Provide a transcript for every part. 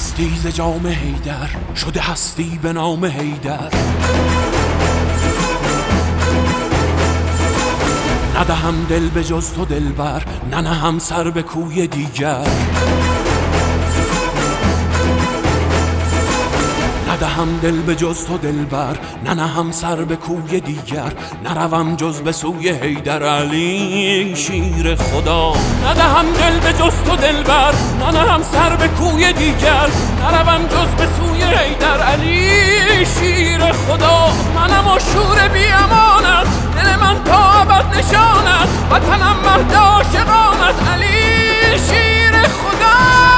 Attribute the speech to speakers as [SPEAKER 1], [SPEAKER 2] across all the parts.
[SPEAKER 1] مستی ز جام حیدر شده هستی به نام حیدر. ندهم دل به جز تو دلبر، ننهم سر به کوی دیگر. ندهم دل به جز تو دلبر، ننهم سر به کوی دیگر. نروم جز به سوی حیدر علی شیر خدا. ندهم دل به جز تو دلبر، ننهم سر به کوی دیگر. نروم جز به سوی حیدر علی شیر خدا. منم و شور بی امانت، دل من تا ابد نشانت. وطنم مهد عاشقانت علی شیر خدا.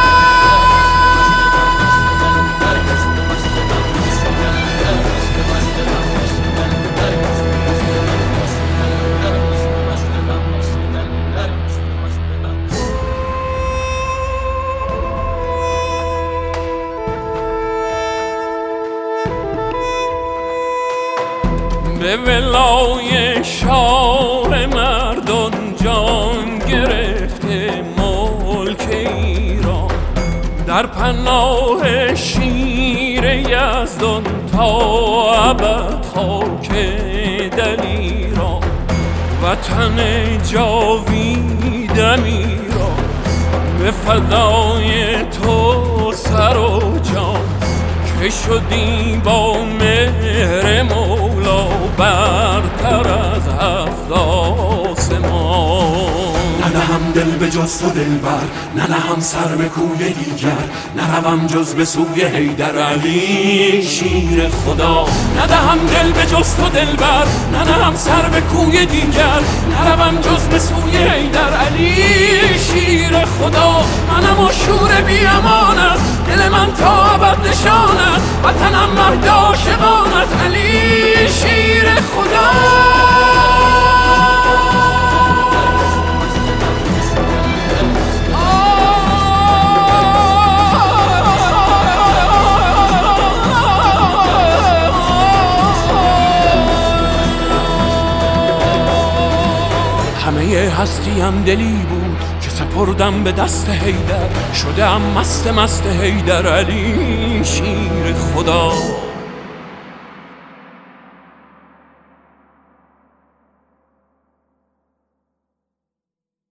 [SPEAKER 1] به ولای شاه مردان جان گرفته ملک ایران. در پناه شیر یزدان تا ابد خاک دلیران. وطن جاویدم ایران، به فدای تو سر و جان. که شدی با مهر مولا برتر از هفت آسمان. ندهم دل به جز تو دلبر، ننهم سر به کوی دیگر. نروم جز به سوی حیدر علی شیر خدا. ندهم دل به جز تو دلبر، ننهم سر به کوی دیگر. نروم جز به سوی حیدر علی شیر خدا. منم و شور بی امانت، دل من تا ابد نشانت. وطنم مهد عاشقانت علی شیر خدا. همه هستیم دلی بود که سپردم به دست حیدر. شدم مست حیدر علی شیر خدا.